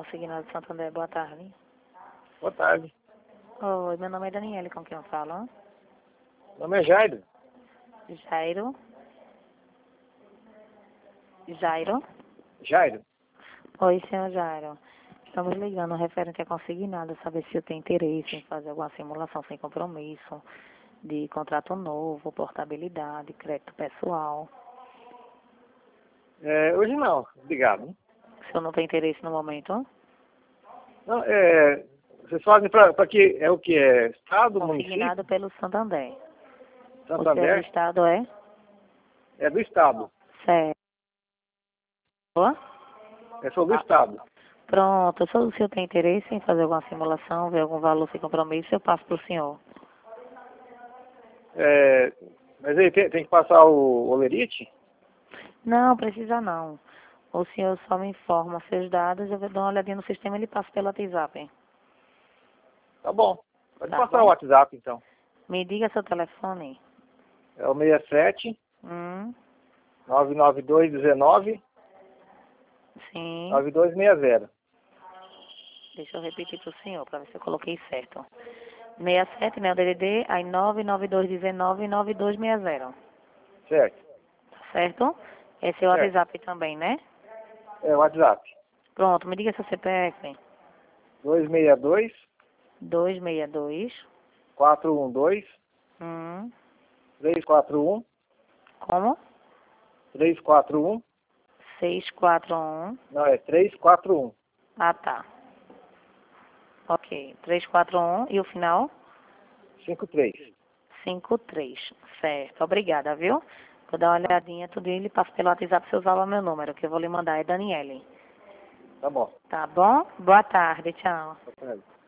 Consignado de Santander, boa tarde. Boa tarde. Oi, meu nome é Daniele, com quem eu falo? Meu nome é Jairo. Jairo? Jairo? Jairo. Oi, senhor Jairo. Estamos ligando referente a consignado, saber se eu tenho interesse em fazer alguma simulação sem compromisso, de contrato novo, portabilidade, crédito pessoal. Hoje não, obrigado. O senhor não tem interesse no momento? Não, vocês fazem para que é o que é estado, Consignado município, pelo Santander. O seu Santander? estado é? É do estado. Certo. É sobre o estado. Pronto, se o senhor tem interesse em fazer alguma simulação, ver algum valor sem compromisso, eu passo para o senhor. Mas aí tem que passar o olerite? Não, precisa não. O senhor só me informa seus dados, eu vou dar uma olhadinha no sistema e ele passa pelo WhatsApp. Tá bom. Pode Tá passar bom? o WhatsApp então. Me diga seu telefone. É o 67 Hum, 99219 sim. 9260. Deixa eu repetir para o senhor, para ver se eu coloquei certo. 67, né, o DDD, aí 992199260. Certo. Tá certo? Esse é o Certo. WhatsApp também, né? É o WhatsApp. Pronto, me diga seu CPF. 262 262. 412 Hum, 341 como? 341. 641. Não, é 341. Ah, tá. Ok. 341 e o final? 53. 53. Certo. Obrigada, viu? Vou dar uma olhadinha, tudo e ele passa pelo WhatsApp se usar o meu número, que eu vou lhe mandar, é Daniele. Tá bom. Tá bom? Boa tarde, tchau. Tá certo.